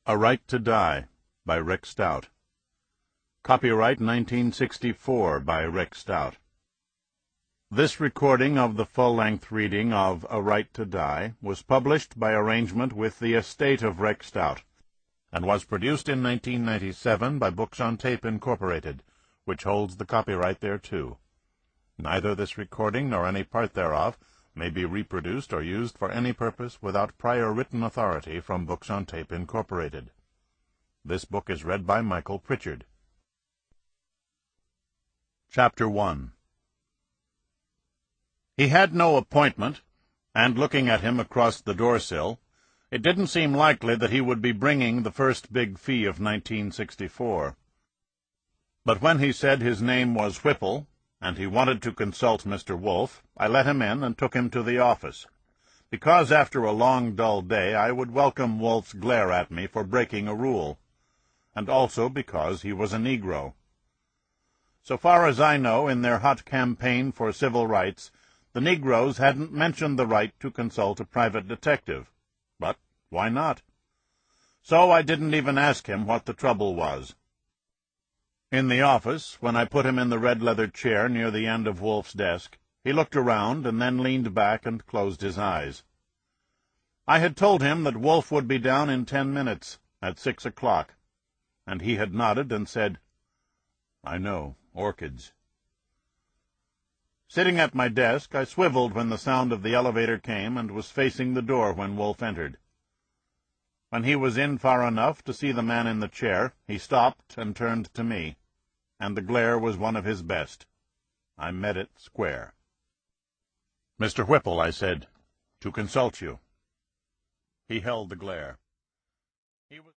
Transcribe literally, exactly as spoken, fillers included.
A Right to Die by Rick Stout. Copyright nineteen sixty-four by Rick Stout. This recording of the full-length reading of A Right to Die was published by arrangement with the estate of Rick Stout, and was produced in nineteen ninety-seven by Books on Tape, Incorporated, which holds the copyright thereto. Neither this recording nor any part thereof may be reproduced or used for any purpose without prior written authority from Books on Tape, Incorporated. This book is read by Michael Pritchard. Chapter one. He had no appointment, and looking at him across the door-sill, it didn't seem likely that he would be bringing the first big fee of nineteen sixty-four. But when he said his name was Whipple, and he wanted to consult Mister Wolfe, I let him in and took him to the office, because after a long, dull day I would welcome Wolfe's glare at me for breaking a rule, and also because he was a Negro. So far as I know, in their hot campaign for civil rights, the Negroes hadn't mentioned the right to consult a private detective. But why not? So I didn't even ask him what the trouble was. In the office, when I put him in the red leather chair near the end of Wolfe's desk, he looked around and then leaned back and closed his eyes. I had told him that Wolfe would be down in ten minutes, at six o'clock, and he had nodded and said, "I know, orchids." Sitting at my desk, I swiveled when the sound of the elevator came and was facing the door when Wolfe entered. When he was in far enough to see the man in the chair, he stopped and turned to me, and the glare was one of his best. I met it square. "Mister Whipple," I said, "to consult you." He held the glare. He was